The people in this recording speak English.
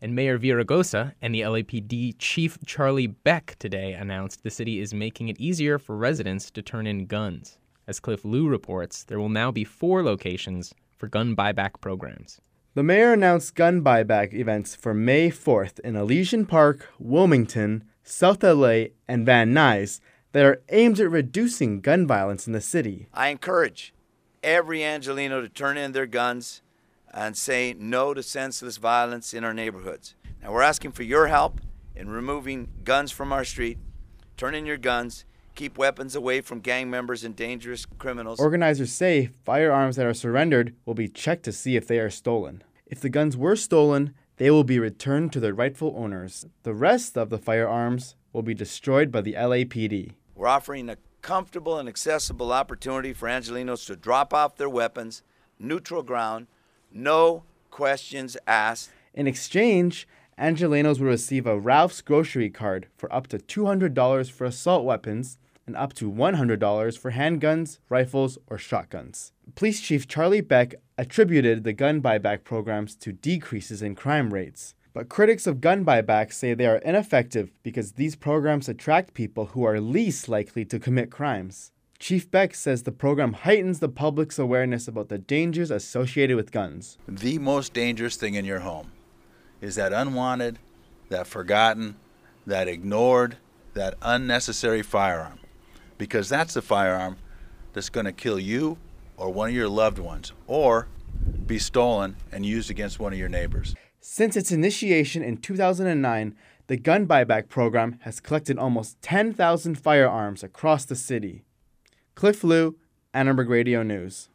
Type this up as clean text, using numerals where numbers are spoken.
And Mayor Villaraigosa and the LAPD Chief Charlie Beck today announced the city is making it easier for residents to turn in guns. As Cliff Liu reports, there will now be 4 locations for gun buyback programs. The mayor announced gun buyback events for May 4th in Elysian Park, Wilmington, South LA, and Van Nuys that are aimed at reducing gun violence in the city. I encourage every Angelino to turn in their guns and say no to senseless violence in our neighborhoods. Now, we're asking for your help in removing guns from our street. Turn in your guns. Keep weapons away from gang members and dangerous criminals. Organizers say firearms that are surrendered will be checked to see if they are stolen. If the guns were stolen, they will be returned to their rightful owners. The rest of the firearms will be destroyed by the LAPD. We're offering a comfortable and accessible opportunity for Angelinos to drop off their weapons, neutral ground, no questions asked. In exchange, Angelinos will receive a Ralph's grocery card for up to $200 for assault weapons and up to $100 for handguns, rifles, or shotguns. Police Chief Charlie Beck attributed the gun buyback programs to decreases in crime rates. But critics of gun buybacks say they are ineffective because these programs attract people who are least likely to commit crimes. Chief Beck says the program heightens the public's awareness about the dangers associated with guns. The most dangerous thing in your home is that unwanted, that forgotten, that ignored, that unnecessary firearm. Because that's the firearm that's going to kill you or one of your loved ones, or be stolen and used against one of your neighbors. Since its initiation in 2009, the gun buyback program has collected almost 10,000 firearms across the city. Cliff Liu, Annenberg Radio News.